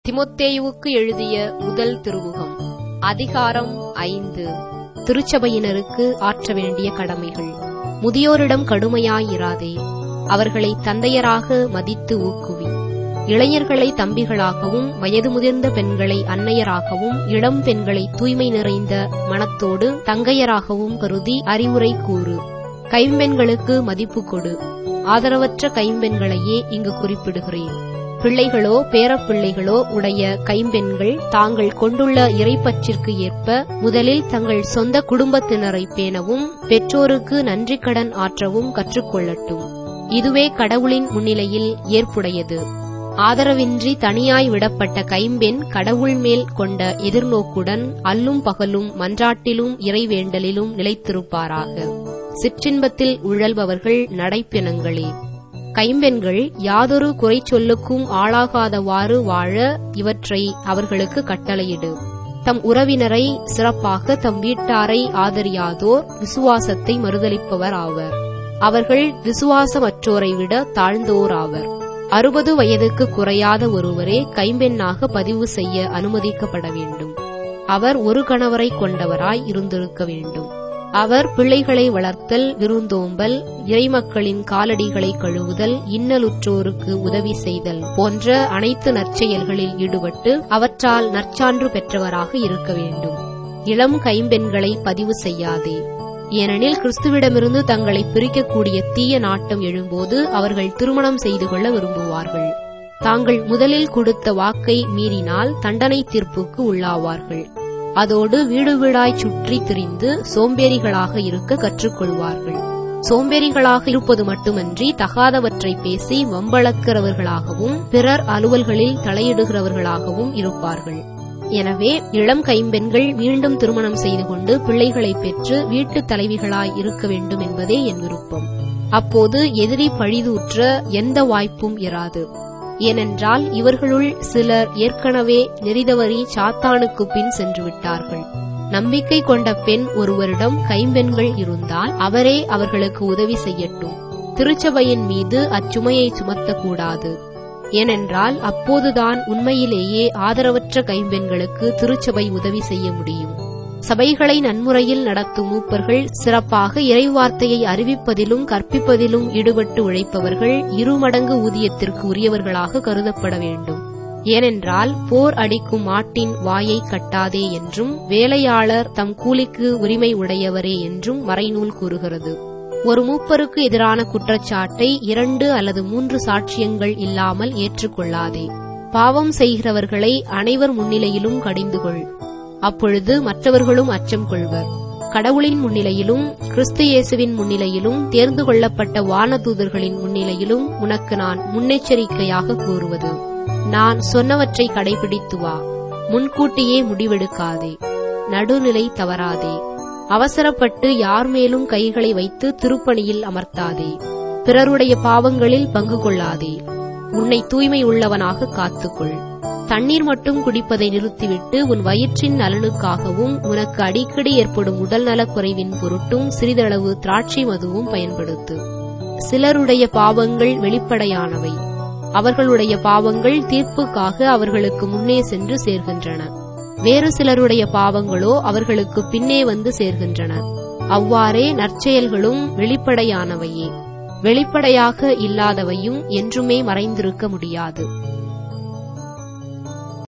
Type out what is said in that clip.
தீமோத்தேயுவுக்கு எழுதிய முதல் திருமுகம் அதிகாரம் 5. திருச்சபையினருக்கு ஆற்ற வேண்டிய கடமைகள். முதியோரிடம் கடுமையாயிராதே, அவர்களை தந்தையராக மதித்து ஊக்குவி. இளைஞர்களை தம்பிகளாகவும் வயது முதிர்ந்த பெண்களை அன்னையராகவும் இளம் பெண்களை தூய்மை நிறைந்த மனத்தோடு தங்கையராகவும் கருதி அறிவுரை கூறு. கைம்பெண்களுக்கு மதிப்பு கொடு. ஆதரவற்ற கைம்பெண்களையே இங்கு குறிப்பிடுகிறேன். பிள்ளைகளோ பேரப்பிள்ளைகளோ உடைய கைம்பெண்கள் தாங்கள் கொண்டுள்ள இறைப்பற்றிற்கு ஏற்ப முதலில் தங்கள் சொந்த குடும்பத்தினரை பேணவும் பெற்றோருக்கு நன்றி கடன் ஆற்றவும் கற்றுக்கொள்ளட்டும். இதுவே கடவுளின் முன்னிலையில் ஏற்புடையது. ஆதரவின்றி தனியாய் விடப்பட்ட கைம்பெண் கடவுள் மேல் கொண்ட எதிர்நோக்குடன் அல்லும் பகலும் மன்றாட்டிலும் இறைவேண்டலிலும் நிலைத்திருப்பாராக. சிற்றின்பத்தில் உழல்பவர்கள் நடைப்பிணங்களே. கைம்பெண்கள் யாதொரு குறை சொல்லுக்கும் ஆளாகாதவாறு வாழ இவற்றை அவர்களுக்கு கட்டளையிடு. தம் உறவினரை, சிறப்பாக தம் வீட்டாரை ஆதரியாதோர் விசுவாசத்தை மறுதலிப்பவர் ஆவர். அவர்கள் விசுவாசமற்றோரை விட தாழ்ந்தோர் ஆவர். 60 வயதுக்கு குறையாத ஒருவரே கைம்பெண்ணாக பதிவு செய்ய அனுமதிக்கப்பட வேண்டும். அவர் ஒரு கணவரை கொண்டவராய் இருந்திருக்க வேண்டும். அவர் பிள்ளைகளை வளர்த்தல், விருந்தோம்பல், இறைமக்களின் காலடிகளை கழுவுதல், இன்னலுற்றோருக்கு உதவி செய்தல் போன்ற அனைத்து நற்செயல்களில் ஈடுபட்டு அவற்றால் நற்சான்று பெற்றவராக இருக்க வேண்டும். இளம் கைம்பெண்களை பதிவு செய்யாதே. ஏனெனில் கிறிஸ்துவிடமிருந்து தங்களை பிரிக்கக்கூடிய தீய நாட்டம் எழும்போது அவர்கள் திருமணம் செய்து கொள்ள விரும்புவார்கள். தாங்கள் முதலில் கொடுத்த வாக்கை மீறினால் தண்டனை தீர்ப்புக்கு உள்ளாவார்கள். அதோடு வீடு வீடாய் சுற்றி திரிந்து சோம்பேறிகளாக இருக்க கற்றுக்கொள்வார்கள். சோம்பேறிகளாக இருப்பது மட்டுமன்றி தகாதவற்றை பேசி வம்பளக்கிறவர்களாகவும் பிறர் அலுவல்களில் தலையிடுகிறவர்களாகவும் இருப்பார்கள். எனவே இளம் கைம்பெண்கள் மீண்டும் திருமணம் செய்து கொண்டு பிள்ளைகளை பெற்று வீட்டுத் தலைவிகளாய் இருக்க வேண்டும் என்பதே என் விருப்பம். அப்போது எதிரி பழிதூற்ற எந்த வாய்ப்பும் இராது. ஏனென்றால் இவர்களுள் சிலர் ஏற்கனவே நெறிதவறி சாத்தானுக்கு பின் சென்று விட்டார்கள். நம்பிக்கை கொண்ட பெண் ஒருவரிடம் கைம்பெண்கள் இருந்தால் அவரே அவர்களுக்கு உதவி செய்யட்டும். திருச்சபையின் மீது அச்சுமையை சுமத்தக்கூடாது. ஏனென்றால் அப்போதுதான் உண்மையிலேயே ஆதரவற்ற கைம்பெண்களுக்கு திருச்சபை உதவி செய்ய முடியும். சபைகளை நன்முறையில் நடத்தும் மூப்பர்கள், சிறப்பாக இறைவார்த்தையை அறிவிப்பதிலும் கற்பிப்பதிலும் ஈடுபட்டு உழைப்பவர்கள் 2 மடங்கு ஊதியத்திற்கு உரியவர்களாக கருதப்பட வேண்டும். ஏனென்றால் போர் அடிக்கும் மாட்டின் வாயை கட்டாதே என்றும் வேலையாளர் தம் கூலிக்கு உரிமை உடையவரே என்றும் மறைநூல் கூறுகிறது. ஒரு மூப்பருக்கு எதிரான குற்றச்சாட்டை 2 அல்லது 3 சாட்சியங்கள் இல்லாமல் ஏற்றுக்கொள்ளாதே. பாவம் செய்கிறவர்களை அனைவர் முன்னிலையிலும் கடிந்துகொள். அப்பொழுது மற்றவர்களும் அச்சம் கொள்வர். கடவுளின் முன்னிலையிலும் கிறிஸ்து இயேசுவின் முன்னிலையிலும் தேர்ந்து கொள்ளப்பட்ட வானதூதர்களின் முன்னிலையிலும் உனக்கு நான் முன்னெச்சரிக்கையாக கூறுவது, நான் சொன்னவற்றை கடைபிடித்து வா. முன்கூட்டியே முடிவெடுக்காதே. நடுநிலை தவறாதே. அவசரப்பட்டு யார் மேலும் கைகளை வைத்து திருப்பணியில் அமர்த்தாதே. பிறருடைய பாவங்களில் பங்கு கொள்ளாதே. உன்னை தூய்மை உள்ளவனாக காத்துக்கொள். தண்ணீர் மட்டும் குடிப்பதை நிறுத்திவிட்டு உன் வயிற்றின் நலனுக்காகவும் உனக்கு அடிக்கடி ஏற்படும் உடல் நலக்குறைவின் பொருட்டும் சிறிதளவு திராட்சை மதுவும் பயன்படுத்து. சிலருடைய பாவங்கள் வெளிப்படையானவை. அவர்களுடைய பாவங்கள் தீர்ப்புக்காக அவர்களுக்கு முன்னே சென்று சேர்கின்றன. வேறு சிலருடைய பாவங்களோ அவர்களுக்கு பின்னே வந்து சேர்கின்றன. அவ்வாறே நற்செயல்களும் வெளிப்படையானவையே. வெளிப்படையாக இல்லாதவையும் என்றுமே மறைந்திருக்க முடியாது.